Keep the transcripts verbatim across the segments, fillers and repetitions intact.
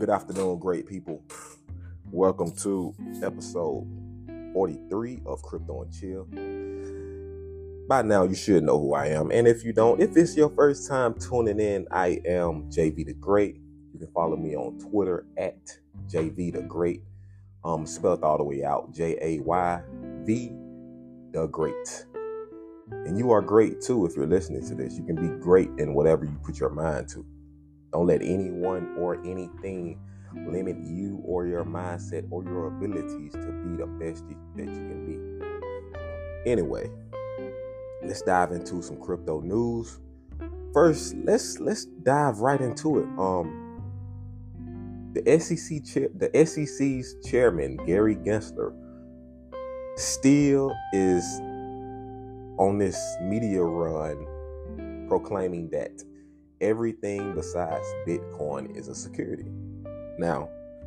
Good afternoon, great people. Welcome to episode forty-three of Crypto and Chill. By now, you should know who I am. And if you don't, if it's your first time tuning in, I am J V the Great. You can follow me on Twitter at J V the Great. Um, spelled all the way out, J A Y V the Great. And you are great too if you're listening to this. You can be great in whatever you put your mind to. Don't let anyone or anything limit you or your mindset or your abilities to be the best that you can be. Anyway, let's dive into some crypto news. First, let's let's dive right into it. Um, the S E C chair, the S E C's chairman Gary Gensler still is on this media run proclaiming that everything besides Bitcoin is a security. Now,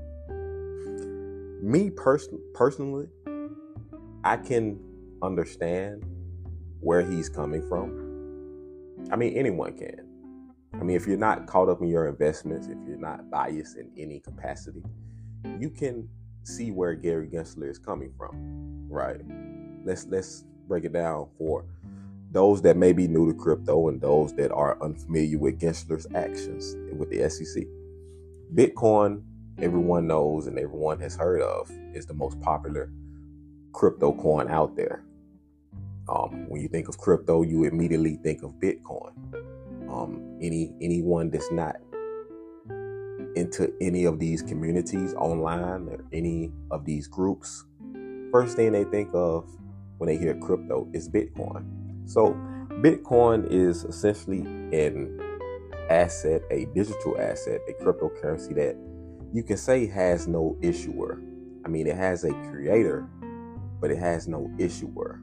me pers- personally, I can understand where he's coming from. I mean, anyone can. I mean, if you're not caught up in your investments, if you're not biased in any capacity, you can see where Gary Gensler is coming from, right? Let's let's break it down for those that may be new to crypto and those that are unfamiliar with Gensler's actions with the S E C. Bitcoin, everyone knows and everyone has heard of, is the most popular crypto coin out there. Um, when you think of crypto, you immediately think of Bitcoin. Um, any anyone that's not into any of these communities online or any of these groups, first thing they think of when they hear crypto is Bitcoin. So Bitcoin is essentially an asset, a digital asset, a cryptocurrency that you can say has no issuer. I mean, it has a creator, but it has no issuer.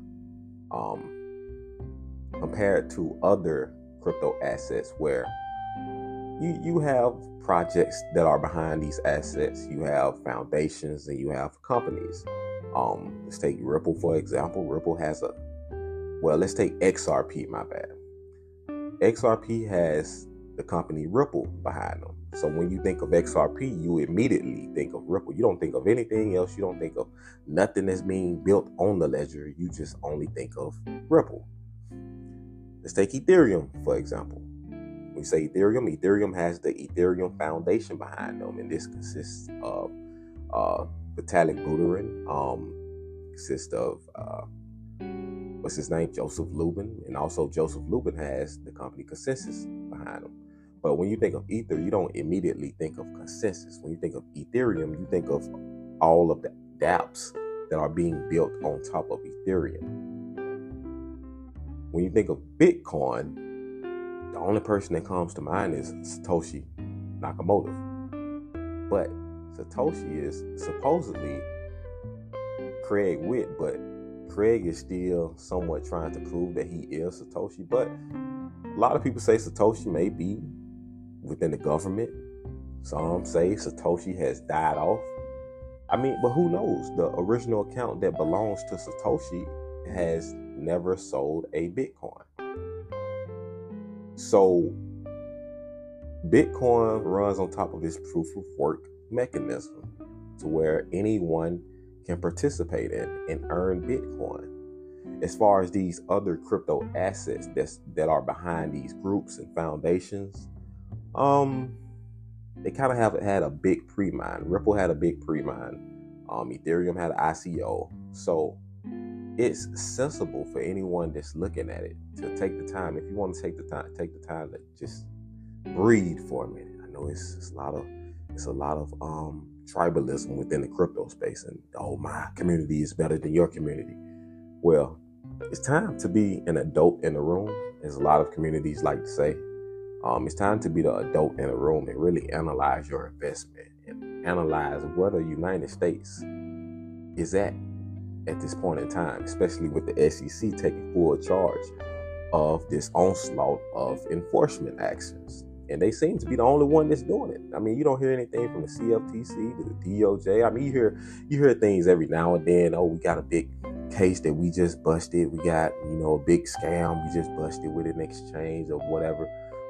Um, compared to other crypto assets where you you have projects that are behind these assets, you have foundations, and you have companies. Um, let's take Ripple, for example. Ripple has a, well, let's take X R P, my bad. X R P has the company Ripple behind them. So when you think of X R P, you immediately think of Ripple. You don't think of anything else. You don't think of nothing that's being built on the ledger. You just only think of Ripple. Let's take Ethereum, for example. When we say Ethereum, Ethereum has the Ethereum Foundation behind them. And this consists of uh, Vitalik Buterin, um, consists of, uh, what's his name, Joseph Lubin. And also Joseph Lubin has the company Consensus behind him. But when you think of Ether, you don't immediately think of Consensus. When you think of Ethereum, you think of all of the dApps that are being built on top of Ethereum. When you think of Bitcoin, the only person that comes to mind is Satoshi Nakamoto. But Satoshi is supposedly Craig Witt, but Craig is still somewhat trying to prove that he is Satoshi. But a lot of people say Satoshi may be within the government. Some say Satoshi has died off. I mean, but who knows? The original account that belongs to Satoshi has never sold a Bitcoin. So Bitcoin runs on top of this proof of work mechanism to where anyone can participate in and earn Bitcoin. As far as these other crypto assets that's, that are behind these groups and foundations, um, they kind of have had a big pre-mine. Ripple had a big pre-mine. Um, Ethereum had an I C O. So it's sensible for anyone that's looking at it to take the time. If you want to take the time, take the time to just breathe for a minute. I know it's, it's a lot of it's a lot of um, tribalism within the crypto space, and oh, my community is better than your community. Well, it's time to be an adult in the room, as a lot of communities like to say. Um, it's time to be the adult in the room and really analyze your investment and analyze where the United States is at at this point in time, especially with the S E C taking full charge of this onslaught of enforcement actions. And they seem to be the only one that's doing it. I mean, you don't hear anything from the C F T C to the D O J. I mean, you hear you hear things every now and then. Oh, we got a big case that we just busted. We got, you know, a big scam we just busted with an exchange or whatever.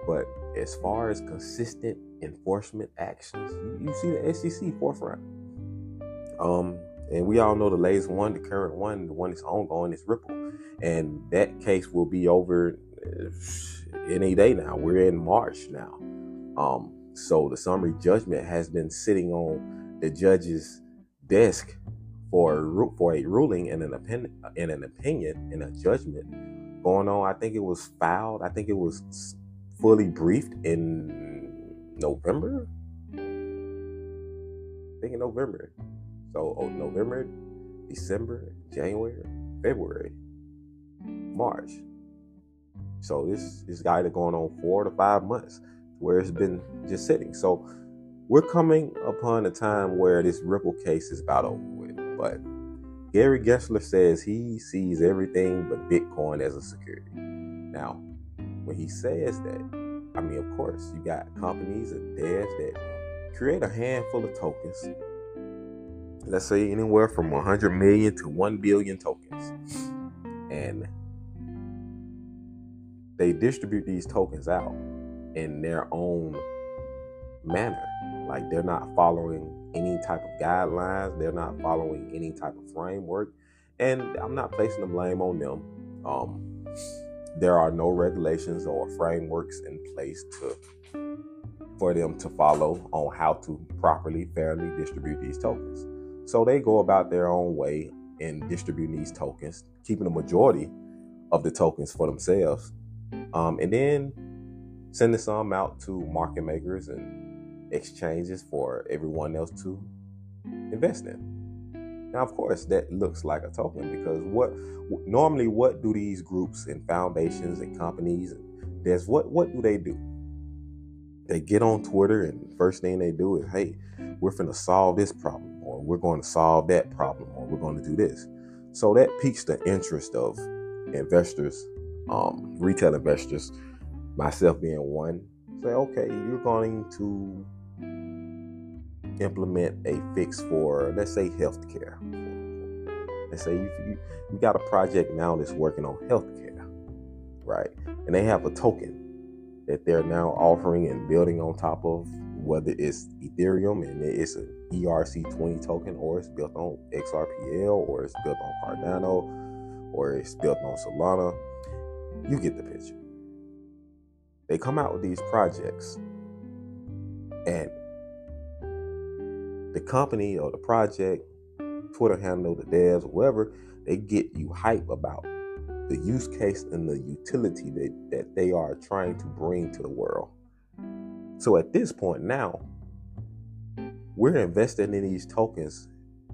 But as far as consistent enforcement actions, you, you see the S E C forefront. Um, and we all know the latest one, the current one, the one that's ongoing is Ripple. And that case will be over any day now. We're in March now. Um, so the summary judgment has been sitting on the judge's desk for a, for a ruling and an opinion, and an opinion and a judgment going on. I think it was filed. I think it was fully briefed in November. I think in November. So oh, November, December, January, February, March. So this this guy is going on four to five months where it's been just sitting. So we're coming upon a time where this Ripple case is about over with. But Gary Gensler says he sees everything but Bitcoin as a security. Now, when he says that, I mean, of course, you got companies and devs that create a handful of tokens. Let's say anywhere from one hundred million to one billion tokens. And they distribute these tokens out in their own manner. Like they're not following any type of guidelines. They're not following any type of framework. And I'm not placing the blame on them. Um, there are no regulations or frameworks in place to for them to follow on how to properly, fairly distribute these tokens. So they go about their own way in distributing these tokens, keeping the majority of the tokens for themselves, um, and then sending some out to market makers and exchanges for everyone else to invest in. Now, of course, that looks like a token because what normally what do these groups and foundations and companies and there's what what do they do? They get on Twitter and first thing they do is, hey, we're finna solve this problem, or we're going to solve that problem, or we're going to do this. So that piques the interest of investors, um, retail investors, myself being one. Say, okay, you're going to implement a fix for, let's say, healthcare. Let's say you, you, you got a project now that's working on healthcare, right? And they have a token that they're now offering and building on top of, whether it's Ethereum and it's an E R C twenty token, or it's built on X R P L, or it's built on Cardano, or it's built on Solana. You get the picture. They come out with these projects, and the company or the project, Twitter handle, the devs, whoever, they get you hype about the use case and the utility that, that they are trying to bring to the world. So at this point now, we're investing in these tokens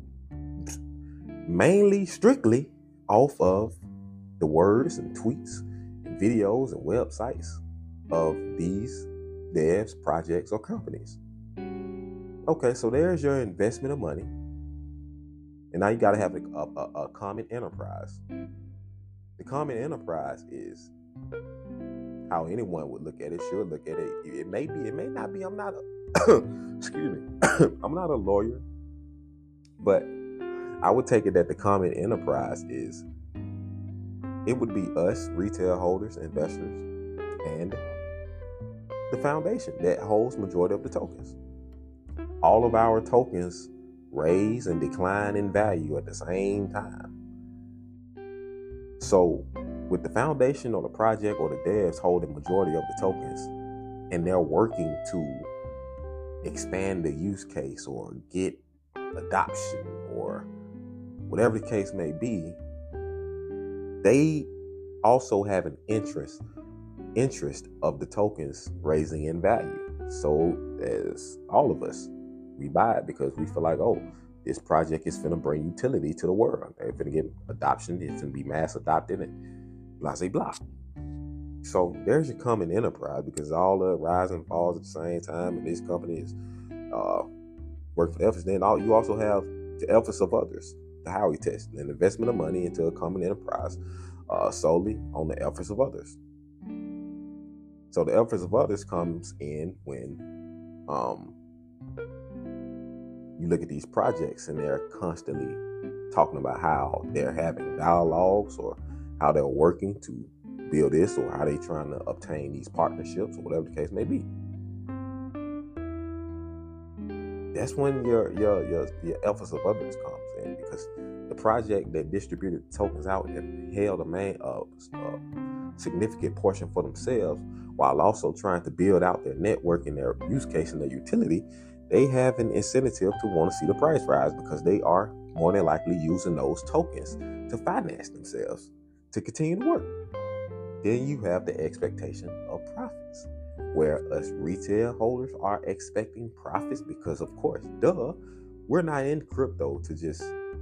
mainly, strictly off of the words and tweets and videos and websites of these devs, projects, or companies. Okay, so there's your investment of money. And now you got to have a, a, a common enterprise. The common enterprise is how anyone would look at it, should look at it. It may be, it may not be. I'm not a, excuse me, I'm not a lawyer, but I would take it that the common enterprise is, it would be us, retail holders, investors, and the foundation that holds majority of the tokens. All of our tokens raise and decline in value at the same time. So with the foundation or the project or the devs holding majority of the tokens, and they're working to expand the use case or get adoption or whatever the case may be, they also have an interest interest of the tokens raising in value. So as all of us, we buy it because we feel like, oh, this project is finna bring utility to the world. They're finna get adoption. It's gonna be mass adopted and blah, blah, blah. So there's your common enterprise, because all the rise and falls at the same time, and this company is uh, work for efforts. Then all, you also have the efforts of others, the Howey test, an investment of money into a common enterprise uh, solely on the efforts of others. So the efforts of others comes in when um, you look at these projects and they're constantly talking about how they're having dialogues or how they're working to build this, or how they trying to obtain these partnerships, or whatever the case may be. That's when your your your, your efforts of others comes in, because the project that distributed tokens out and held a main uh, uh, significant portion for themselves, while also trying to build out their network and their use case and their utility, they have an incentive to want to see the price rise, because they are more than likely using those tokens to finance themselves to continue to work. Then you have the expectation of profits, where us retail holders are expecting profits because, of course, duh, we're not in crypto to just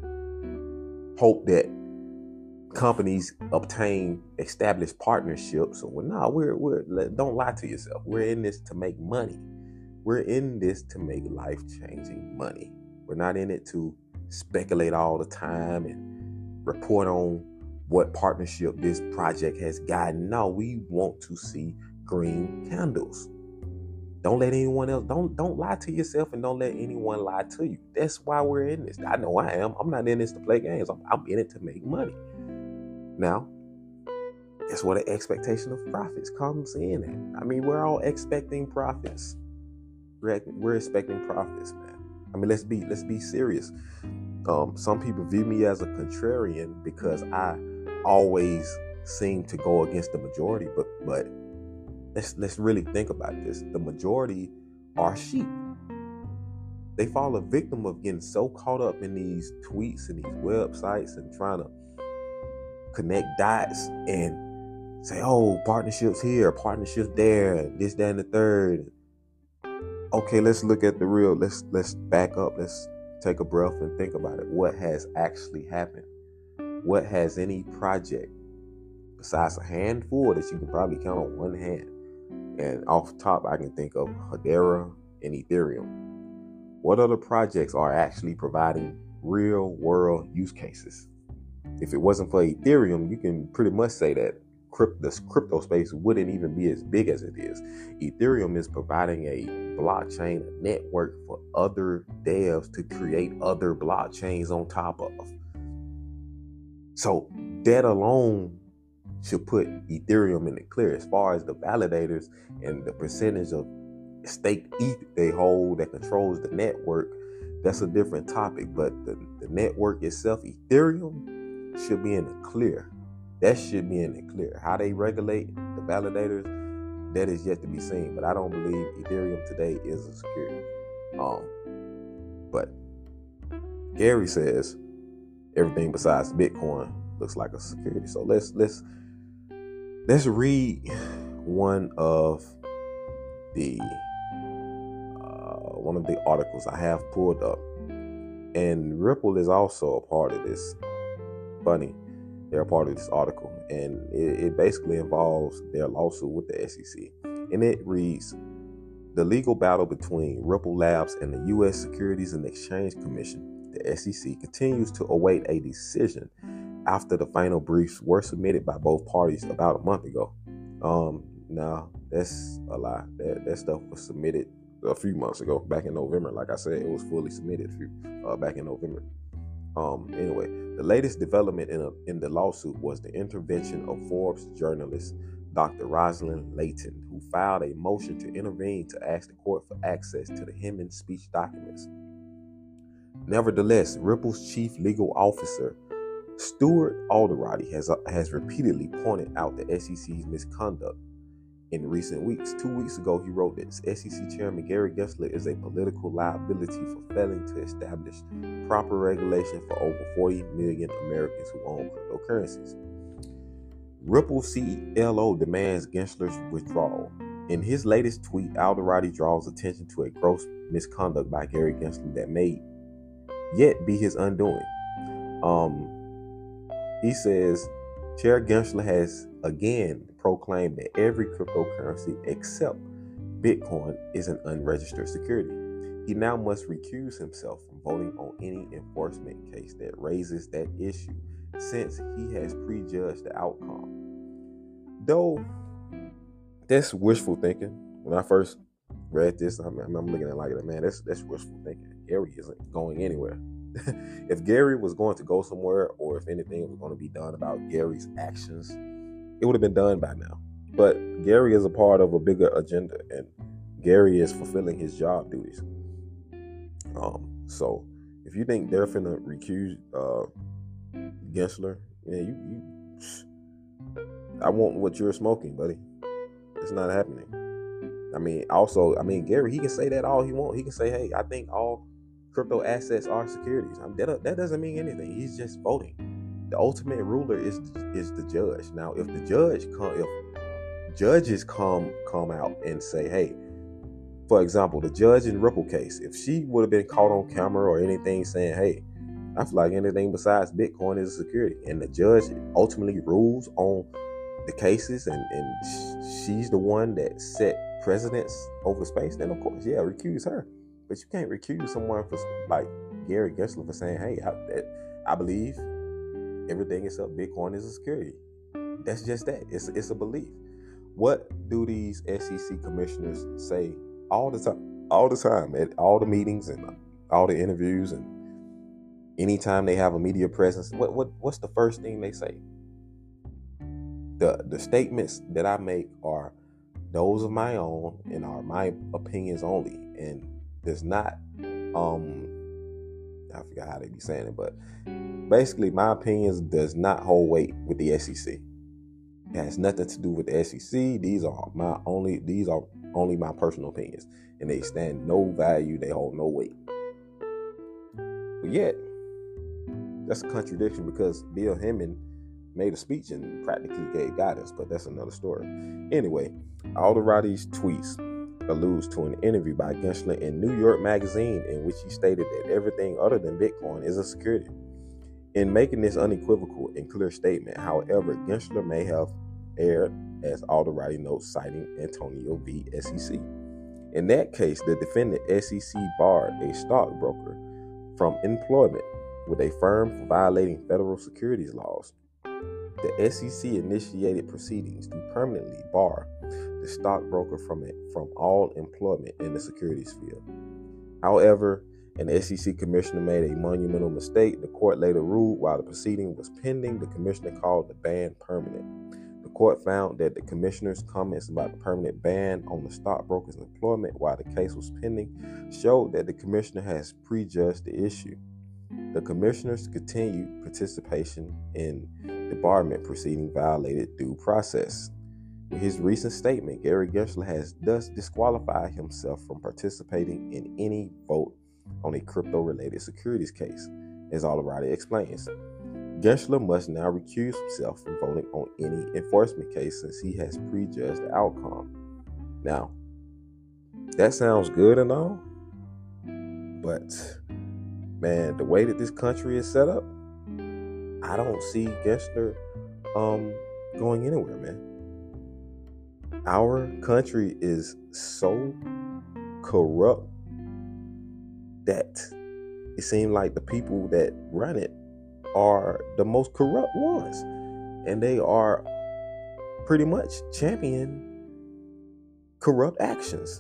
hope that companies obtain established partnerships. So, well, no, we're we're don't lie to yourself. We're in this to make money. We're in this to make life-changing money. We're not in it to speculate all the time and report on what partnership this project has gotten. No, we want to see green candles. Don't let anyone else, don't don't lie to yourself, and don't let anyone lie to you. That's why we're in this. I know I am. I'm not in this to play games. I'm, I'm in it to make money. Now, that's where the expectation of profits comes in at. I mean, we're all expecting profits. We're, we're expecting profits, man. I mean, let's be let's be serious. Um, some people view me as a contrarian because I always seem to go against the majority, but but let's let's really think about this. The majority are sheep. They fall a victim of getting so caught up in these tweets and these websites and trying to connect dots and say, oh, partnerships here, partnerships there, this, that, and the third. Okay, let's look at the real. Let's let's back up. Let's take a breath and think about it. What has actually happened? What has any project, besides a handful that you can probably count on one hand, and off the top I can think of Hedera and Ethereum. What other projects are actually providing real world use cases? If it wasn't for Ethereum, you can pretty much say that crypto, this crypto space wouldn't even be as big as it is. Ethereum is providing a blockchain, a network for other devs to create other blockchains on top of. So that alone should put Ethereum in the clear. As far as the validators and the percentage of staked E T H they hold that controls the network, that's a different topic. But the, the network itself, Ethereum, should be in the clear. That should be in the clear. How they regulate the validators, that is yet to be seen. But I don't believe Ethereum today is a security. Um, but Gary says everything besides Bitcoin looks like a security. So let's let's let's read one of the uh, one of the articles I have pulled up, and Ripple is also a part of this. Funny, they're a part of this article, and it, it basically involves their lawsuit with the S E C. And it reads: the legal battle between Ripple Labs and the U S Securities and Exchange Commission, the S E C, continues to await a decision after the final briefs were submitted by both parties about a month ago. Um, now, that's a lie. That, that stuff was submitted a few months ago, back in November. Like I said, it was fully submitted few, uh, back in November. Um, anyway, the latest development in, a, in the lawsuit was the intervention of Forbes journalist Doctor Rosalind Layton, who filed a motion to intervene to ask the court for access to the Hinman speech documents. Nevertheless, Ripple's chief legal officer, Stuart Alderoty, has, uh, has repeatedly pointed out the S E C's misconduct in recent weeks. Two weeks ago, he wrote that S E C Chairman Gary Gensler is a political liability for failing to establish proper regulation for over forty million Americans who own cryptocurrencies. Ripple C L O demands Gensler's withdrawal. In his latest tweet, Alderoty draws attention to a gross misconduct by Gary Gensler that may yet be his undoing. Um, he says, Chair Gensler has again proclaimed that every cryptocurrency except Bitcoin is an unregistered security. He now must recuse himself from voting on any enforcement case that raises that issue, since he has prejudged the outcome. Though that's wishful thinking. When I first read this, I'm, I'm looking at it like, man, that's that's wishful thinking. Gary isn't going anywhere. If Gary was going to go somewhere, or if anything was going to be done about Gary's actions, it would have been done by now. But Gary is a part of a bigger agenda, and Gary is fulfilling his job duties. Um, so if you think they're finna recuse uh, Gensler, yeah, you, you, I want what you're smoking, buddy. It's not happening. I mean, also, I mean, Gary, he can say that all he wants. He can say, hey, I think all crypto assets are securities. I mean, that, that doesn't mean anything. He's just voting. The ultimate ruler is is the judge. Now, if the judge come, if judges come come out and say, hey, for example, the judge in Ripple case, if she would have been caught on camera or anything saying, hey, I feel like anything besides Bitcoin is a security, and the judge ultimately rules on the cases, and, and she's the one that set precedents over space, then of course, yeah, recuse her. But you can't recuse someone for, like Gary Gensler, for saying, hey, I, that, I believe everything except Bitcoin is a security. That's just that. It's, it's a belief. What do these S E C commissioners say all the time, all the time, at all the meetings and all the interviews, and anytime they have a media presence? What what what's the first thing they say? The the statements that I make are those of my own and are my opinions only, and does not um I forgot how they be saying it, but basically my opinions does not hold weight with the S E C. It has nothing to do with the S E C. These are my only these are only my personal opinions, and they stand no value, they hold no weight. But yet, that's a contradiction, because Bill Hemming made a speech and practically gave guidance, but that's another story. Anyway, Alderati's tweets alludes to an interview by Gensler in New York Magazine, in which he stated that everything other than Bitcoin is a security. In making this unequivocal and clear statement, however, Gensler may have erred, as Alderati notes, citing Antonio v. S E C. In that case, the defendant S E C barred a stockbroker from employment with a firm for violating federal securities laws. The S E C initiated proceedings to permanently bar the stockbroker from it from all employment in the securities field. However, an S E C commissioner made a monumental mistake. The court later ruled while the proceeding was pending, the commissioner called the ban permanent. The court found that the commissioner's comments about the permanent ban on the stockbroker's employment while the case was pending showed that the commissioner has prejudged the issue. The commissioner's continued participation in the barment proceeding violated due process. With his recent statement, Gary Gensler has thus disqualified himself from participating in any vote on a crypto-related securities case, as Alderati explains. Gensler must now recuse himself from voting on any enforcement case since he has prejudged the outcome. Now, that sounds good and all, but man, the way that this country is set up, I don't see Gensler um, going anywhere, man. Our country is so corrupt that it seems like the people that run it are the most corrupt ones, and they are pretty much championing corrupt actions.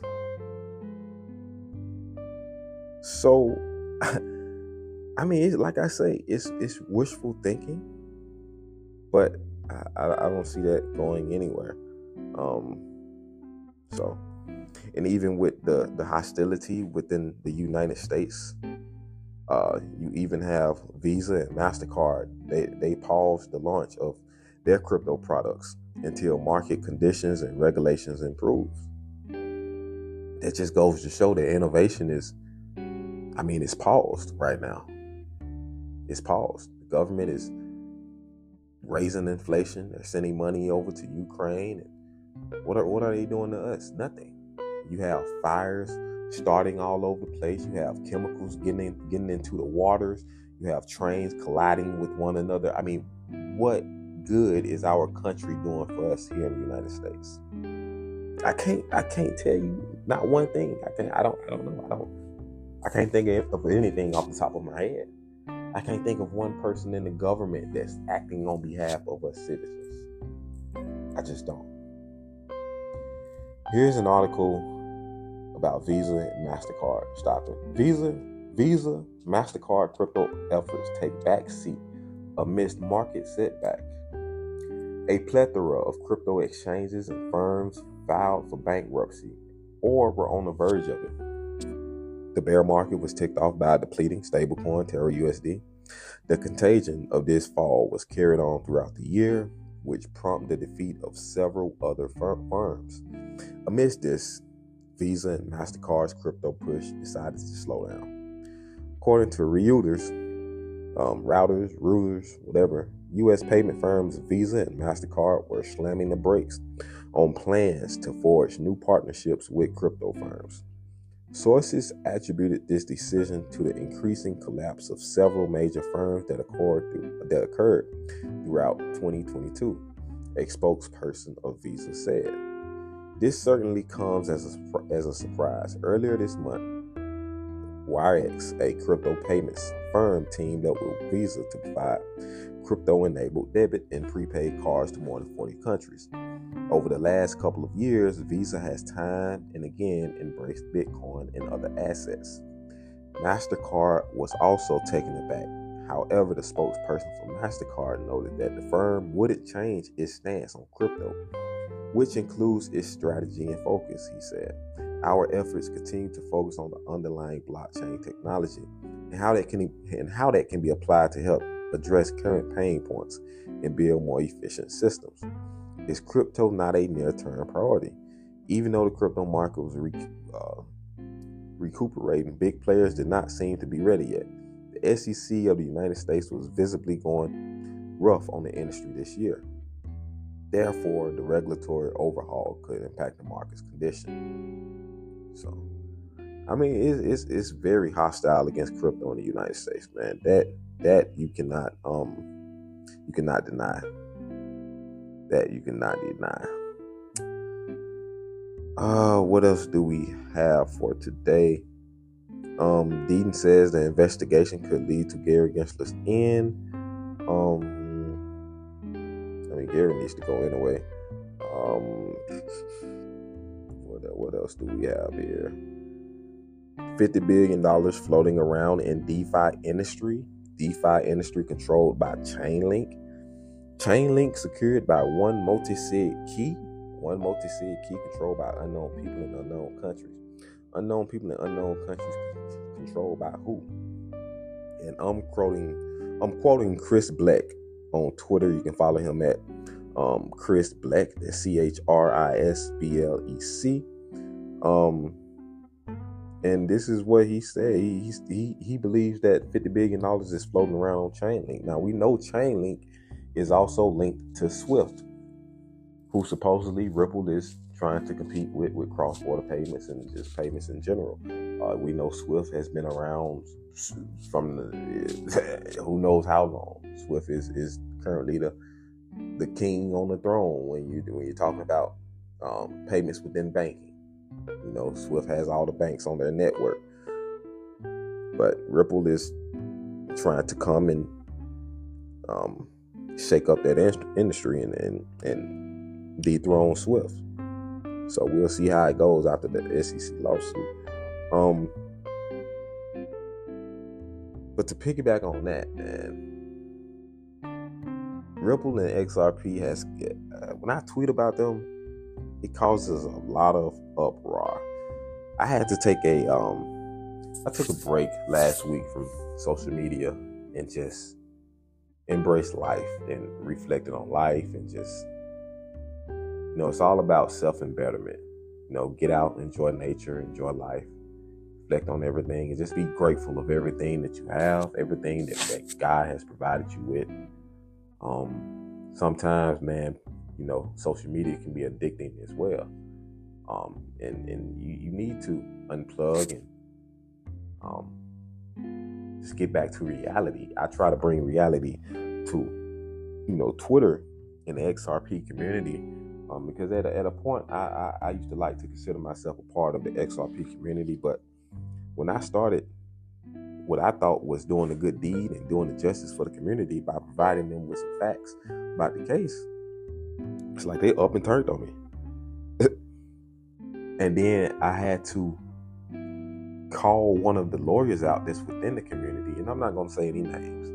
So, I mean, it's, like I say, it's it's wishful thinking, but I, I, I don't see that going anywhere. Um, so, and even with the, the hostility within the United States, uh, you even have Visa and MasterCard. They they paused the launch of their crypto products until market conditions and regulations improve. That just goes to show that innovation is, I mean, it's paused right now. It's paused. The government is raising inflation. They're sending money over to Ukraine. And what are what are they doing to us? Nothing. You have fires starting all over the place. You have chemicals getting in, getting into the waters. You have trains colliding with one another. I mean, what good is our country doing for us here in the United States? I can't. I can't tell you not one thing. I can't. I don't. I don't know. I don't. I can't think of anything off the top of my head. I can't think of one person in the government that's acting on behalf of us citizens. I just don't. Here's an article about Visa and MasterCard stopping. Visa, Visa, MasterCard crypto efforts take back seat amidst market setback. A plethora of crypto exchanges and firms filed for bankruptcy or were on the verge of it. The bear market was ticked off by a depleting stablecoin, Terra U S D. The contagion of this fall was carried on throughout the year, which prompted the defeat of several other firms. Amidst this, Visa and MasterCard's crypto push decided to slow down. According to Reuters, um, routers, rulers, whatever, U S payment firms Visa and MasterCard were slamming the brakes on plans to forge new partnerships with crypto firms. Sources attributed this decision to the increasing collapse of several major firms that occurred, that occurred throughout twenty twenty-two, a spokesperson of Visa said. This certainly comes as a, as a surprise. Earlier this month, Wirex, a crypto payments firm, teamed up with Visa to provide crypto-enabled debit and prepaid cards to more than forty countries. Over the last couple of years, Visa has time and again embraced Bitcoin and other assets. MasterCard was also taken aback. However, the spokesperson for MasterCard noted that the firm wouldn't change its stance on crypto, which includes its strategy and focus, he said. Our efforts continue to focus on the underlying blockchain technology and how that can and how that can be applied to help address current pain points and build more efficient systems. Is crypto not a near-term priority? Even though the crypto market was re- uh, recuperating, big players did not seem to be ready yet. The S E C of the United States was visibly going rough on the industry this year. Therefore, the regulatory overhaul could impact the market's condition. So, I mean, it's, it's it's very hostile against crypto in the United States, man. That that you cannot um you cannot deny. That you cannot deny. Uh, what else do we have for today? Um, Deaton says the investigation could lead to Gary Gensler's end. Um, I mean, Gary needs to go anyway. Um, what what else do we have here? fifty billion dollars floating around in DeFi industry. DeFi industry controlled by Chainlink. Chainlink secured by one multi-sig key. One multi-sig key controlled by unknown people in unknown countries. Unknown people in unknown countries controlled by who? And I'm quoting, I'm quoting Chris Black on Twitter. You can follow him at um, Chris Black. That's C H R I S B L E C. Um, and this is what he said. He he he believes that fifty billion dollars is floating around on Chainlink. Now we know Chainlink is also linked to Swift, who supposedly Ripple is trying to compete with, with cross-border payments and just payments in general. Uh, we know Swift has been around from the, who knows how long. Swift is, is currently the the king on the throne when you when you're talking about um, payments within banking. You know, Swift has all the banks on their network, but Ripple is trying to come and um, shake up that in- industry and, and and dethrone Swift. So we'll see how it goes after the S E C lawsuit. Um, but to piggyback on that, man, Ripple and X R P has, uh, when I tweet about them, it causes a lot of uproar. I had to take a, um, I took a break last week from social media and just embrace life and reflected on life and just, you know, it's all about self-embetterment. You know, get out, enjoy nature, enjoy life, reflect on everything, and just be grateful of everything that you have, everything that, that God has provided you with. Um, sometimes, man, you know, social media can be addicting as well. Um, and, and you, you need to unplug and um, just get back to reality. I try to bring reality to, you know, Twitter and the X R P community. Um, because at a, at a point, I, I, I used to like to consider myself a part of the X R P community. But when I started what I thought was doing a good deed and doing the justice for the community by providing them with some facts about the case, it's like they up and turned on me. And then I had to call one of the lawyers out that's within the community. And I'm not going to say any names.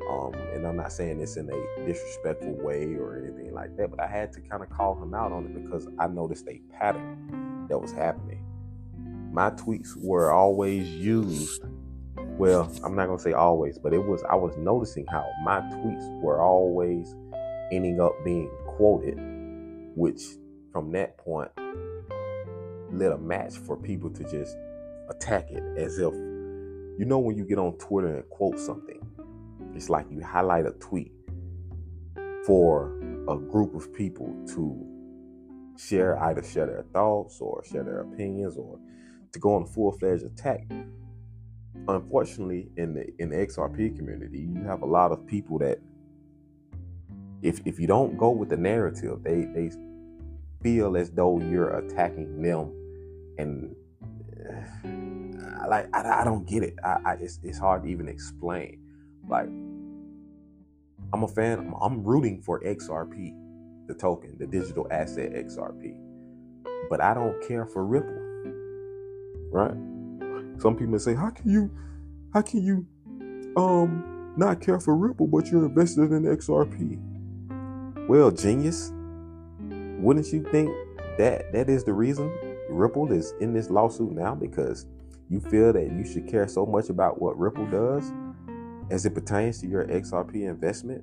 Um, and I'm not saying this in a disrespectful way or anything like that, but I had to kind of call him out on it because I noticed a pattern that was happening. My tweets were always used. Well, I'm not going to say always, but it was, I was noticing how my tweets were always ending up being quoted, which from that point lit a match for people to just attack it as if, you know, when you get on Twitter and quote something, it's like you highlight a tweet for a group of people to share, either share their thoughts or share their opinions or to go on a full-fledged attack. Unfortunately, in the in the X R P community, you have a lot of people that if if you don't go with the narrative, they they feel as though you're attacking them, and uh, like I, I don't get it. I, I it's it's hard to even explain. Like, I'm a fan. I'm, I'm rooting for X R P, the token, the digital asset X R P, but I don't care for Ripple. Right? Some people say, "How can you, how can you, um, not care for Ripple, but you're invested in X R P?" Well, genius, wouldn't you think that that is the reason Ripple is in this lawsuit now? Because you feel that you should care so much about what Ripple does as it pertains to your X R P investment?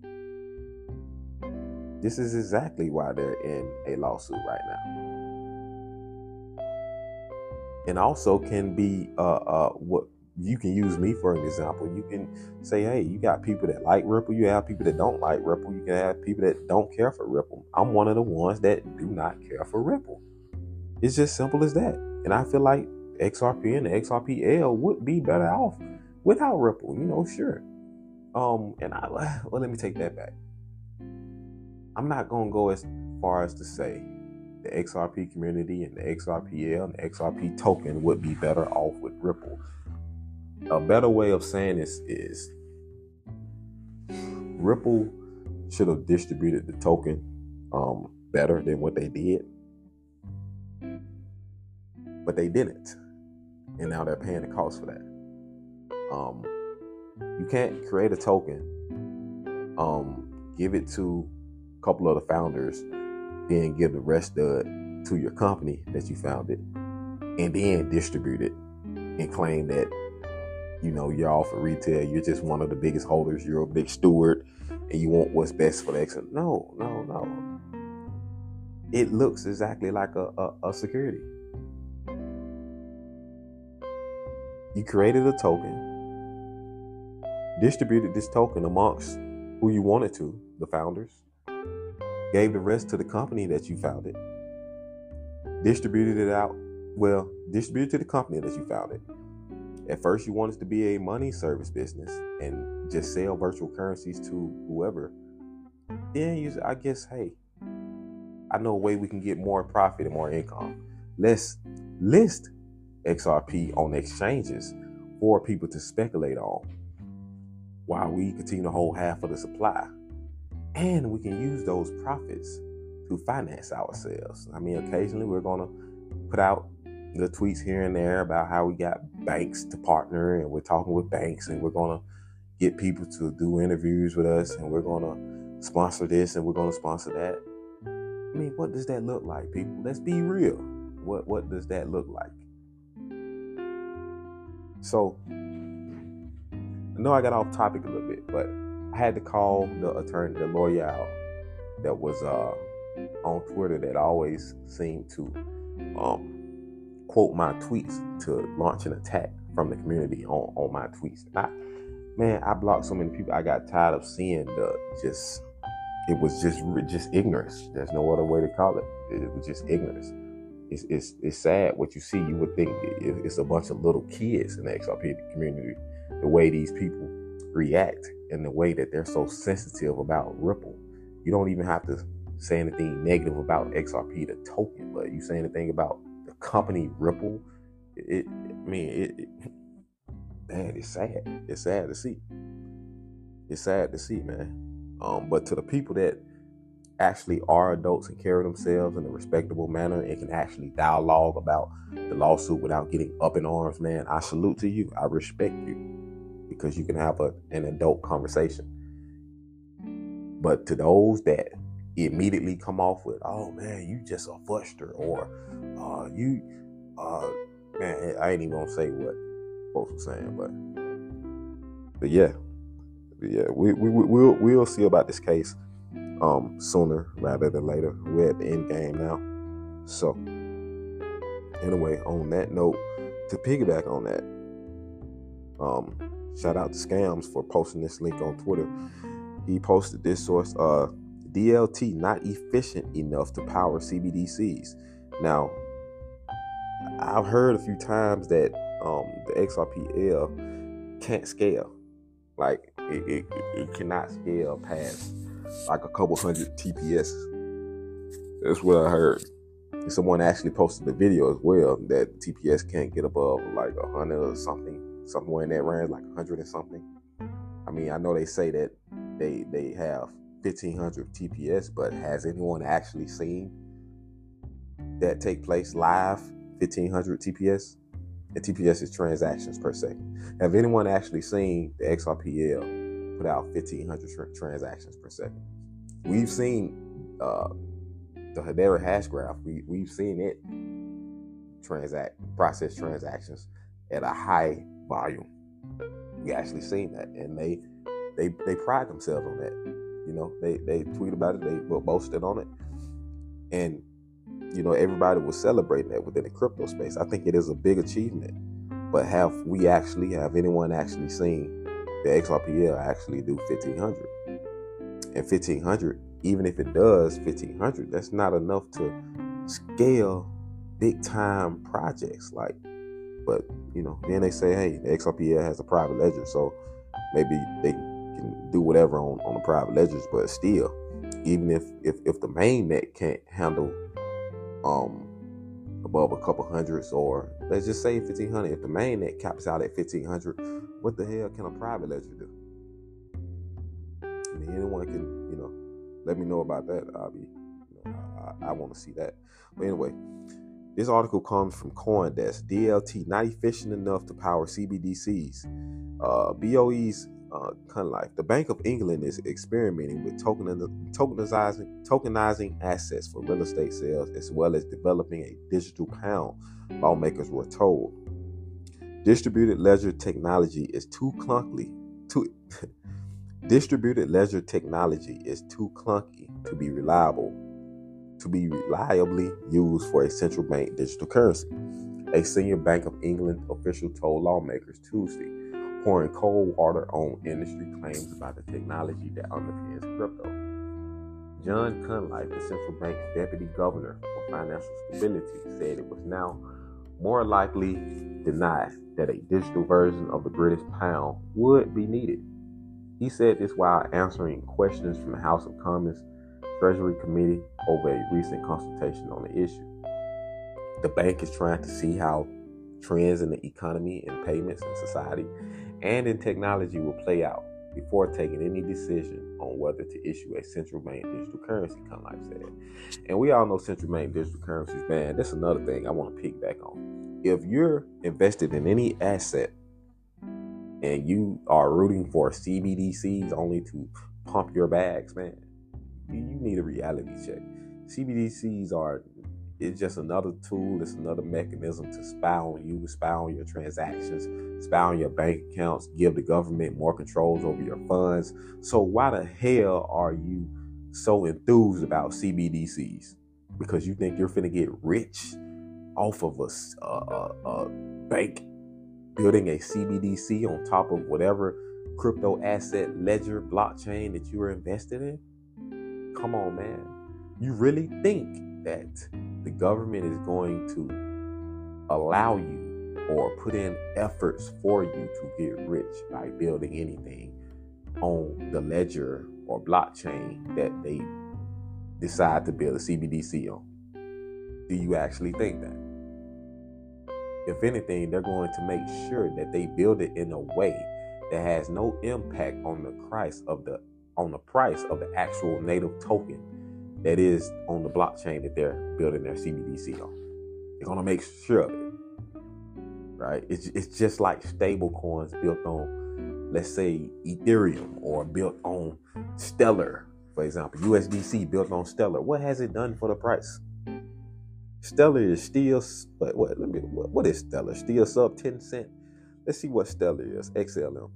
This is exactly why they're in a lawsuit right now. And also can be uh, uh, what you can use me for an example. You can say, hey, you got people that like Ripple. You have people that don't like Ripple. You can have people that don't care for Ripple. I'm one of the ones that do not care for Ripple. It's just simple as that. And I feel like X R P and the X R P L would be better off without Ripple, you know, sure. Um, and I, well, let me take that back. I'm not going to go as far as to say the X R P community and the X R P L and the X R P token would be better off with Ripple. A better way of saying this is Ripple should have distributed the token um, better than what they did, but they didn't. And now they're paying the cost for that. Um, you can't create a token, um, give it to a couple of the founders, then give the rest of it to your company that you founded, and then distribute it and claim that, you know, you're all for retail, you're just one of the biggest holders, you're a big steward, and you want what's best for the X. No, no, no. It looks exactly like a, a, a security. You created a token, distributed this token amongst who you wanted to, the founders, gave the rest to the company that you founded, distributed it out, well, distributed to the company that you founded. At first, you wanted to be a money service business and just sell virtual currencies to whoever. Then you, I guess, hey, I know a way we can get more profit and more income. Let's list X R P on exchanges for people to speculate on while we continue to hold half of the supply. And we can use those profits to finance ourselves. I mean, occasionally we're going to put out the tweets here and there about how we got banks to partner and we're talking with banks and we're going to get people to do interviews with us and we're going to sponsor this and we're going to sponsor that. I mean, what does that look like, people? Let's be real. What what does that look like? So, I know I got off topic a little bit, but I had to call the attorney, the lawyer out that was uh, on Twitter that always seemed to um, quote my tweets to launch an attack from the community on, on my tweets. I, man, I blocked so many people. I got tired of seeing the just, it was just just ignorance. There's no other way to call it. It was just ignorance. It's, it's, it's sad what you see. You would think it's a bunch of little kids in the X R P community, the way these people react and the way that they're so sensitive about Ripple. You don't even have to say anything negative about X R P, the token, but you say anything about the company Ripple, it, I mean, it, it, man, it's sad. It's sad to see. It's sad to see, man. Um, but to the people that actually are adults and carry themselves in a respectable manner and can actually dialogue about the lawsuit without getting up in arms, man, I salute to you. I respect you. because you can have a, an adult conversation. But to those that immediately come off with, oh man, you just a fuster, or uh, you, uh, man, I ain't even gonna say what folks were saying, but, but yeah, but yeah, we we we'll we'll see about this case um sooner rather than later. We're at the end game now, so anyway, on that note, to piggyback on that, um, shout out to Scams for posting this link on Twitter. He posted this source, uh, D L T not efficient enough to power C B D Cs. Now, I've heard a few times that um, the X R P L can't scale. Like, it, it, it cannot scale past like a couple hundred T P S. That's what I heard. And someone actually posted the video as well that T P S can't get above like a hundred or something, somewhere in that range, like a hundred or something. I mean, I know they say that they they have fifteen hundred T P S, but has anyone actually seen that take place live? fifteen hundred T P S? And T P S is transactions per second. Have anyone actually seen the X R P L put out fifteen hundred tra- transactions per second? We've seen uh, the Hedera hash graph. We we've seen it transact process transactions at a high volume. We actually seen that, and they they they pride themselves on that. You know, they they tweet about it, they boasted on it, and you know, everybody was celebrating that within the crypto space. I think it is a big achievement, but have we actually have anyone actually seen the X R P L actually do fifteen hundred? And fifteen hundred, even if it does fifteen hundred, that's not enough to scale big time projects. Like, but you know, then they say, hey, the X R P L has a private ledger, so maybe they can do whatever on, on the private ledgers. But still, even if if, if the main net can't handle um above a couple hundreds, or let's just say fifteen hundred, if the main net caps out at fifteen hundred, what the hell can a private ledger do? I mean, anyone can, you know, let me know about that. I'll be, you know, I, I want to see that. But anyway, this article comes from CoinDesk. D L T not efficient enough to power C B D Cs. Uh, B O E's uh, Kunlife. The Bank of England is experimenting with tokenizing, tokenizing assets for real estate sales, as well as developing a digital pound, lawmakers were told. Distributed ledger technology is too clunky. Too distributed ledger technology is too clunky to be reliable. to be reliably used for a central bank digital currency. A senior Bank of England official told lawmakers Tuesday, pouring cold water on industry claims about the technology that underpins crypto. John Kunlife, the central bank's deputy governor for financial stability, said it was now more likely than not that a digital version of the British pound would be needed. He said this while answering questions from the House of Commons Treasury Committee over a recent consultation on the issue. The bank is trying to see how trends in the economy and payments in society and in technology will play out before taking any decision on whether to issue a central bank digital currency, Kunlife said. And we all know central bank digital currencies, man, that's another thing I want to piggyback on. If you're invested in any asset and you are rooting for C B D Cs only to pump your bags, man, you need a reality check. C B D Cs are, it's just another tool. It's another mechanism to spy on you, spy on your transactions, spy on your bank accounts, give the government more controls over your funds. So why the hell are you so enthused about C B D Cs? Because you think you're finna get rich off of a, a, a bank building a C B D C on top of whatever crypto asset ledger blockchain that you are invested in? Come on, man. You really think that the government is going to allow you or put in efforts for you to get rich by building anything on the ledger or blockchain that they decide to build a C B D C on? Do you actually think that? If anything, they're going to make sure that they build it in a way that has no impact on the price of the on the price of the actual native token that is on the blockchain that they're building their C B D C on. They're going to make sure of it, right? It's, it's just like stable coins built on let's say Ethereum or built on Stellar, for example, U S D C built on Stellar, what has it done for the price? Stellar is still, what, what, let me, what, what is Stellar? Still sub ten cent? Let's see what Stellar is. X L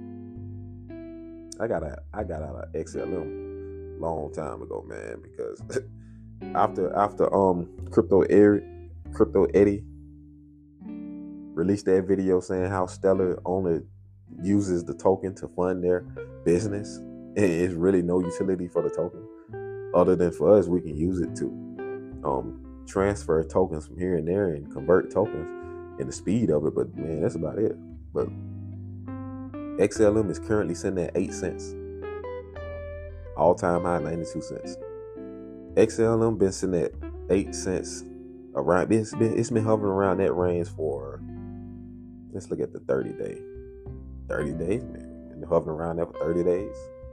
M. I got a, I got out of X L M long time ago, man, because after after um Crypto Eric, Crypto Eddie released that video saying how Stellar only uses the token to fund their business, and it's really no utility for the token other than for us we can use it to um transfer tokens from here and there and convert tokens and the speed of it, but man, that's about it. But X L M is currently sitting at eight cents, all-time high ninety-two cents. X L M been sitting at eight cents around. It's been it's been hovering around that range for, let's look at the thirty day. thirty days, man. Been hovering around there for thirty days.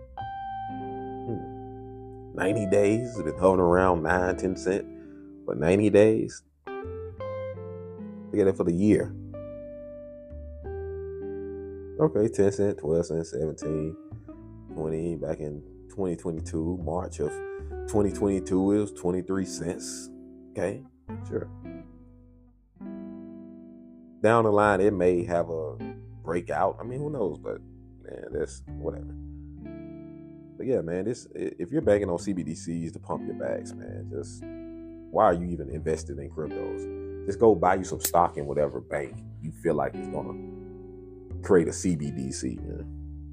Hmm. ninety days, it's been hovering around nine, ten cents. But ninety days, look at it for the year. Okay, ten cents, twelve cents, seventeen, twenty. Back in twenty twenty-two, March of twenty twenty-two, it was twenty-three cents. Okay, sure. Down the line, it may have a breakout. I mean, who knows? But man, that's whatever. But yeah, man, this if you're banking on C B D Cs to pump your bags, man, just why are you even invested in cryptos? Just go buy you some stock in whatever bank you feel like is gonna create a C B D C. Man.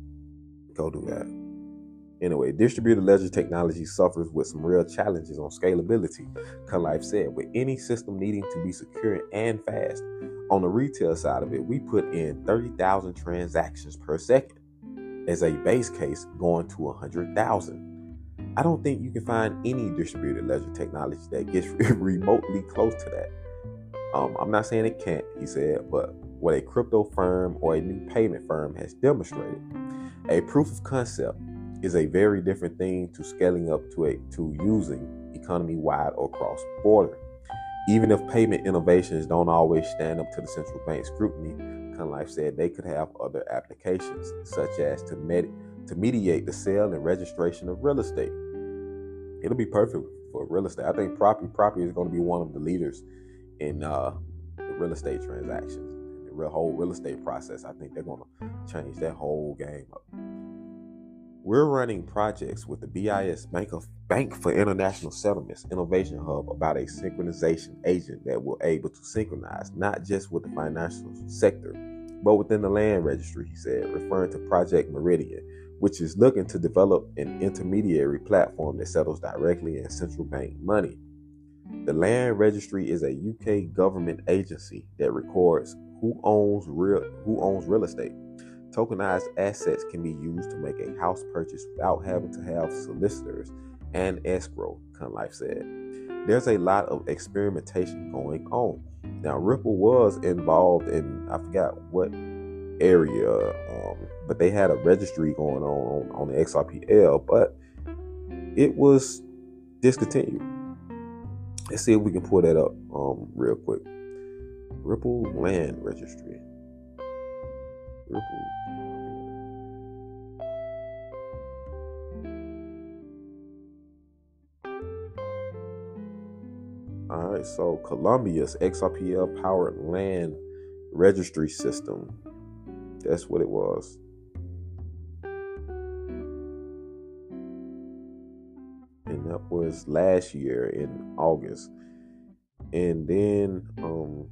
Go do that. Anyway, distributed ledger technology suffers with some real challenges on scalability. Kunlife said, with any system needing to be secure and fast. On the retail side of it, we put in thirty thousand transactions per second as a base case, going to one hundred thousand. I don't think you can find any distributed ledger technology that gets remotely close to that. Um, I'm not saying it can't, he said, but what a crypto firm or a new payment firm has demonstrated, a proof of concept is a very different thing to scaling up to a to using economy-wide or cross-border. Even if payment innovations don't always stand up to the central bank scrutiny, Kunlife said they could have other applications, such as to med- to mediate the sale and registration of real estate. It'll be perfect for real estate. I think property property is going to be one of the leaders in uh, the real estate transactions, the real whole real estate process. I think they're going to change that whole game up. We're running projects with the B I S Bank of Bank for International Settlements Innovation Hub about a synchronization agent that will able to synchronize not just with the financial sector, but within the land registry, he said, referring to Project Meridian, which is looking to develop an intermediary platform that settles directly in central bank money. The land registry is a U K government agency that records who owns real who owns real estate. Tokenized assets can be used to make a house purchase without having to have solicitors and escrow, Kunlife said. There's a lot of experimentation going on. Now, Ripple was involved in, I forgot what area, um, but they had a registry going on, on on the X R P L, but it was discontinued. Let's see if we can pull that up um, real quick. Ripple Land Registry. Ripple. All right, so Colombia's X R P L powered land registry system. That's what it was. And that was last year in August. And then um,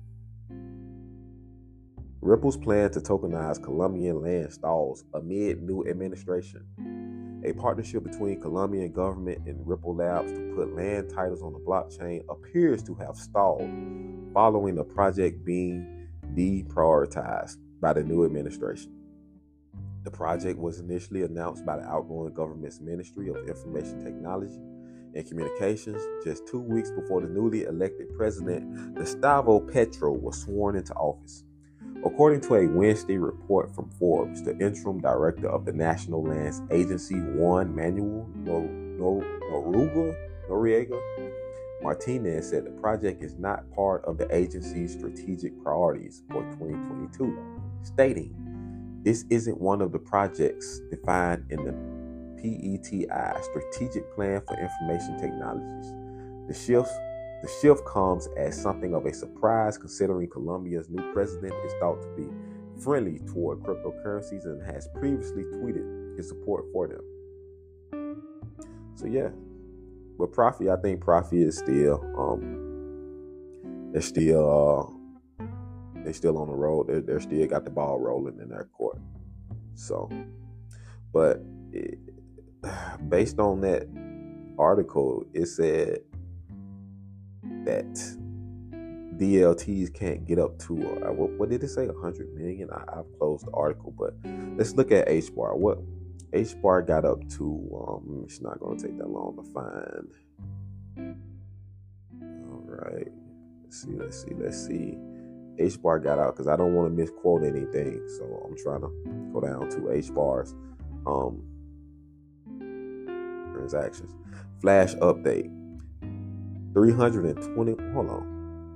Ripple's plan to tokenize Colombian land stalls amid new administration. A partnership between Colombian government and Ripple Labs to put land titles on the blockchain appears to have stalled following the project being deprioritized by the new administration. The project was initially announced by the outgoing government's Ministry of Information Technology and Communications just two weeks before the newly elected president, Gustavo Petro, was sworn into office. According to a Wednesday report from Forbes, the interim director of the National Lands Agency, Juan Manuel Nor- Nor- Noruega, Noriega Martinez, said the project is not part of the agency's strategic priorities for twenty twenty-two, stating, This isn't one of the projects defined in the P E T I, Strategic Plan for Information Technologies. The shift, the shift comes as something of a surprise, considering Colombia's new president is thought to be friendly toward cryptocurrencies and has previously tweeted his support for them. So yeah, but Profi, I think Profi is still, um, they're still, uh, they're still on the road. They're, they're still got the ball rolling in their court. So, but it, based on that article, it said that D L Ts can't get up to, uh, what, what did it say, one hundred million? I, I've closed the article, but let's look at H bar. What H bar got up to, um, it's not going to take that long to find. All right. Let's see, let's see, let's see. H bar got out because I don't want to misquote anything. So I'm trying to go down to H bar's um, transactions. Flash update. three hundred twenty, hold on.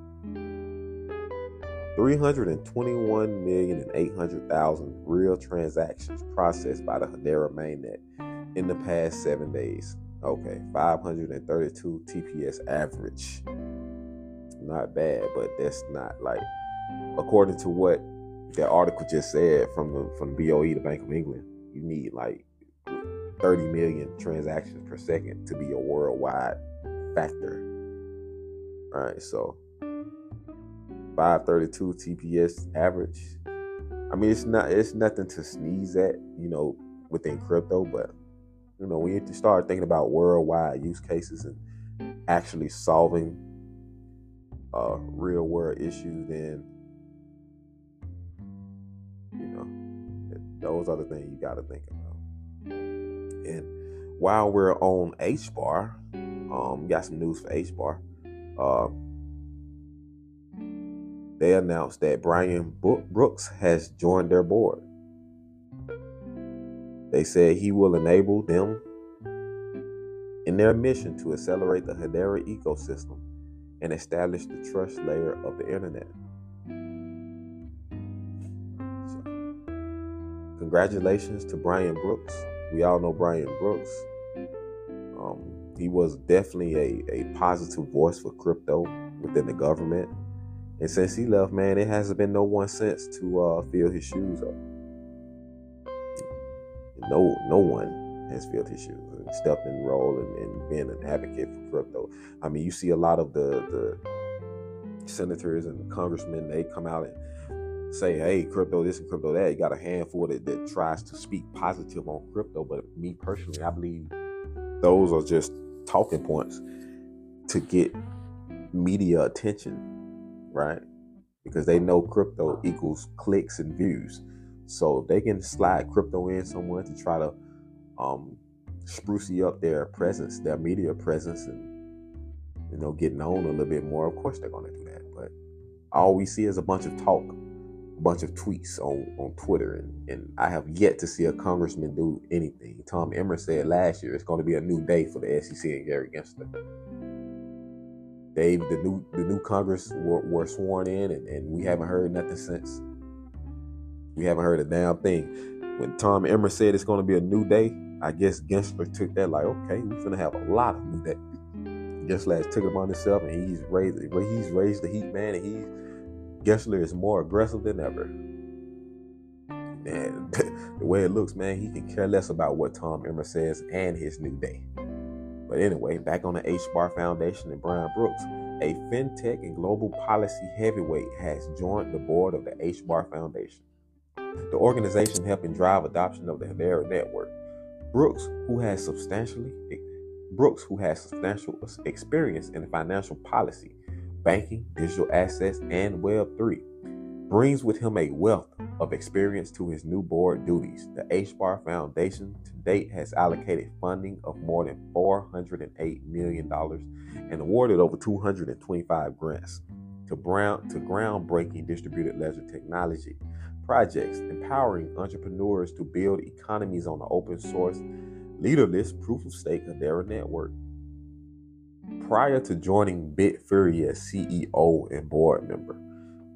three hundred twenty-one million eight hundred thousand real transactions processed by the Hedera mainnet in the past seven days. Okay, five hundred thirty-two T P S average. Not bad, but that's not like, according to what that article just said from the from the B O E, the Bank of England, you need like thirty million transactions per second to be a worldwide factor. All right, so five thirty-two T P S average. I mean, it's not it's nothing to sneeze at, you know, within crypto, but you know, when you start thinking about worldwide use cases and actually solving uh, real world issues, then you know, those are the things you got to think about. And while we're on H bar, um, got some news for H bar. Uh, they announced that Brian Brooks has joined their board. They said he will enable them in their mission to accelerate the Hedera ecosystem and establish the trust layer of the internet. So, congratulations to Brian Brooks. We all know Brian Brooks. Um, he was definitely a, a positive voice for crypto within the government. And since he left, man, it hasn't been no one since to uh, fill his shoes up. No, no one has filled his shoes and stepped in the role and, and been an advocate for crypto. I mean, you see a lot of the, the senators and congressmen, they come out and say, hey, crypto this and crypto that. You got a handful that, that tries to speak positive on crypto. But me personally, I believe those are just talking points to get media attention, right? Because they know crypto equals clicks and views. So if they can slide crypto in somewhere to try to um, spruce up their presence, their media presence, and you know, get known a little bit more, of course they're going to do that. But all we see is a bunch of talk, a bunch of tweets on, on Twitter, and, and I have yet to see a congressman do anything. Tom Emmer said last year it's going to be a new day for the S E C and Gary Gensler. They, the new the new Congress were, were sworn in, and, and we haven't heard nothing since. We haven't heard a damn thing. When Tom Emmer said it's going to be a new day, I guess Gensler took that like, okay, we're going to have a lot of new days. Gensler has took it upon himself, and he's raised he's raised the heat, man, and he Gensler is more aggressive than ever. And the way it looks, man, he can care less about what Tom Emmer says and his new day. But anyway, back on the H bar Foundation and Brian Brooks, a fintech and global policy heavyweight has joined the board of the H bar Foundation, the organization helping drive adoption of the Hedera network. Brooks, who has substantially Brooks, who has substantial experience in financial policy, banking, digital assets, and Web three, brings with him a wealth of experience to his new board duties. The H bar Foundation to date has allocated funding of more than four hundred eight million dollars and awarded over two hundred twenty-five grants to, brown, to groundbreaking distributed ledger technology projects, empowering entrepreneurs to build economies on the open source, leaderless proof-of-stake Hedera network. Prior to joining Bitfury as C E O and board member,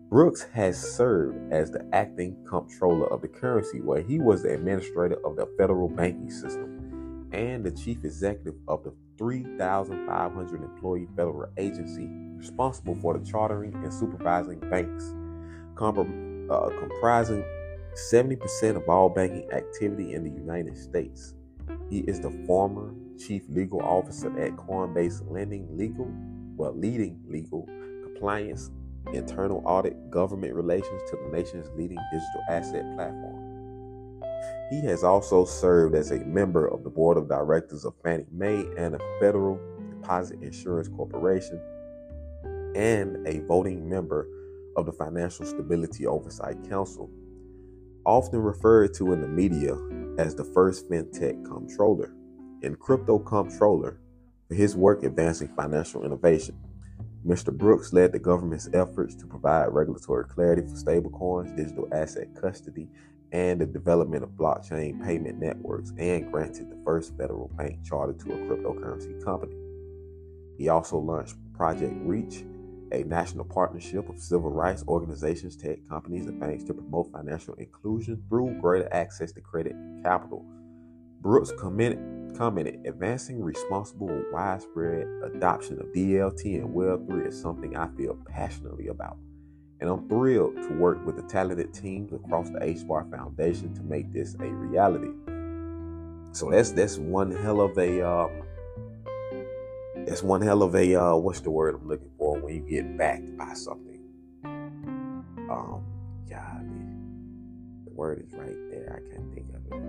Brooks has served as the acting comptroller of the currency, where he was the administrator of the federal banking system and the chief executive of the three thousand five hundred employee federal agency responsible for the chartering and supervising banks, comprom- uh, comprising seventy percent of all banking activity in the United States. He is the former chief legal officer at Coinbase Lending Legal, well, leading legal, compliance, internal audit, government relations to the nation's leading digital asset platform. He has also served as a member of the board of directors of Fannie Mae and the Federal Deposit Insurance Corporation, and a voting member of the Financial Stability Oversight Council, often referred to in the media as the first fintech comptroller and crypto comptroller for his work advancing financial innovation. Mister Brooks led the government's efforts to provide regulatory clarity for stablecoins, digital asset custody, and the development of blockchain payment networks, and granted the first federal bank charter to a cryptocurrency company. He also launched Project Reach, a national partnership of civil rights organizations, tech companies, and banks to promote financial inclusion through greater access to credit and capital. Brooks commented, commented, advancing responsible, widespread adoption of D L T and Web three is something I feel passionately about, and I'm thrilled to work with the talented teams across the H B A R Foundation to make this a reality. So that's that's one hell of a um, that's one hell of a uh, what's the word I'm looking for when you get backed by something. Um, golly, the word is right there. I can't think of it.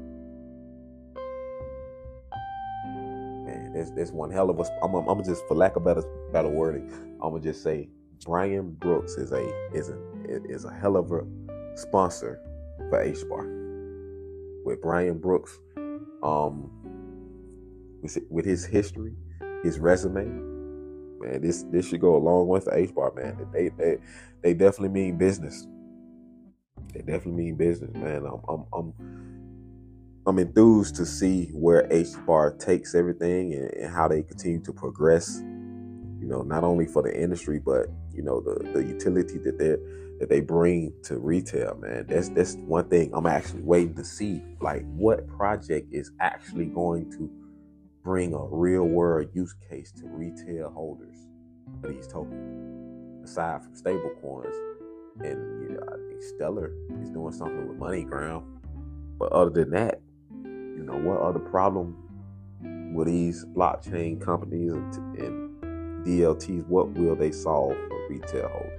Man, there's there's one hell of a. I'm, I'm, I'm just, for lack of better better wording, I'm gonna just say Brian Brooks is a is a is a hell of a sponsor for H B A R. With Brian Brooks, um, with, with his history, his resume, man, this this should go a long way for H B A R, man. They they they definitely mean business. They definitely mean business, man. I'm I'm I'm, I'm enthused to see where H B A R takes everything and, and how they continue to progress. You know, not only for the industry, but you know the the utility that they that they bring to retail, man. That's that's one thing I'm actually waiting to see. Like, what project is actually going to bring a real world use case to retail holders of these tokens, aside from stable coins. And you know, I think Stellar is doing something with MoneyGram. But other than that, you know, what other problem will these blockchain companies and, and D L Ts, what will they solve for retail holders?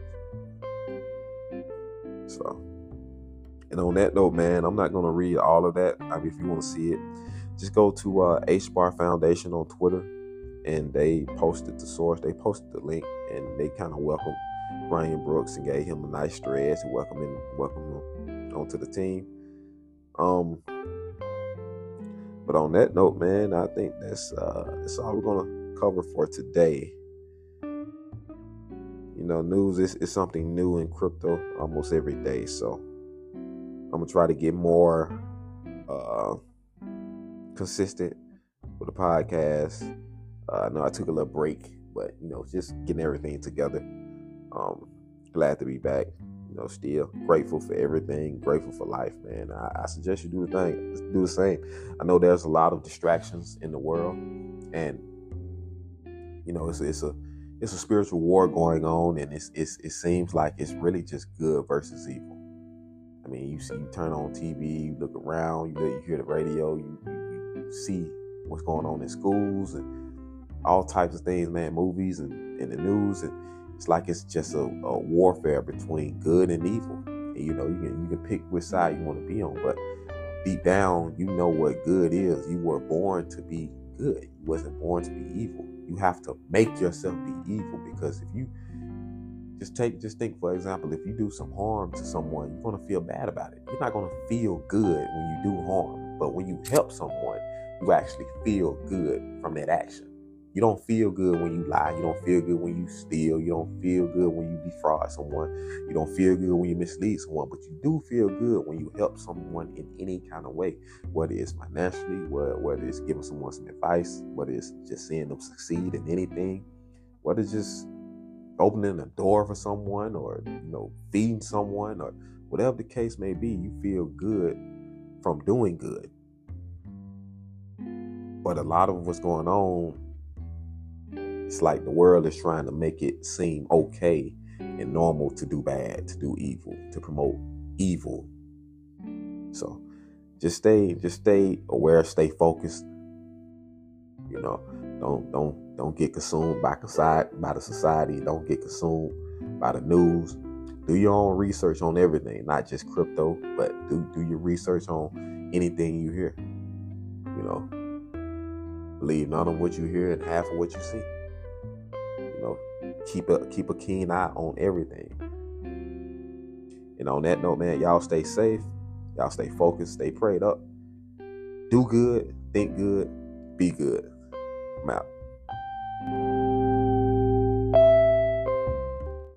So, and on that note, man, I'm not going to read all of that. I mean, if you want to see it, just go to uh, H B A R Foundation on Twitter, and they posted the source. They posted the link, and they kind of welcomed Brian Brooks and gave him a nice thread to welcome him, welcome him onto the team. Um, but on that note, man, I think that's uh, that's all we're gonna cover for today. You know, news is, is something new in crypto almost every day, so I'm gonna try to get more uh, consistent with the podcast. Uh, I know I took a little break, but you know, just getting everything together. Um, glad to be back. You know, still grateful for everything, grateful for life, man. I, I suggest you do the thing, do the same. I know there's a lot of distractions in the world, and you know, it's it's a it's a spiritual war going on, and it's it's it seems like it's really just good versus evil. I mean, you see, you turn on T V, you look around, you, you hear the radio, you, you, you see what's going on in schools and all types of things, man, movies and, and the news, and it's like it's just a, a warfare between good and evil. And, you know, you can you can pick which side you want to be on, but deep down, you know what good is. You were born to be good. You wasn't born to be evil. You have to make yourself be evil, because if you just take, just think, for example, if you do some harm to someone, you're gonna feel bad about it. You're not gonna feel good when you do harm, but when you help someone, you actually feel good from that action. You don't feel good when you lie. You don't feel good when you steal. You don't feel good when you defraud someone. You don't feel good when you mislead someone, but you do feel good when you help someone in any kind of way, whether it's financially, whether it's giving someone some advice, whether it's just seeing them succeed in anything, whether it's just opening a door for someone, or, you know, feeding someone, or whatever the case may be, you feel good from doing good. But a lot of what's going on, it's like the world is trying to make it seem okay and normal to do bad, to do evil, to promote evil. So just stay, just stay aware, stay focused. You know, don't don't don't get consumed by society, by the society. Don't get consumed by the news. Do your own research on everything, not just crypto, but do do your research on anything you hear. You know, believe none of what you hear and half of what you see. You know, keep a keep a keen eye on everything. And on that note, man, y'all stay safe. Y'all stay focused, stay prayed up. Do good, think good, be good. I'm out.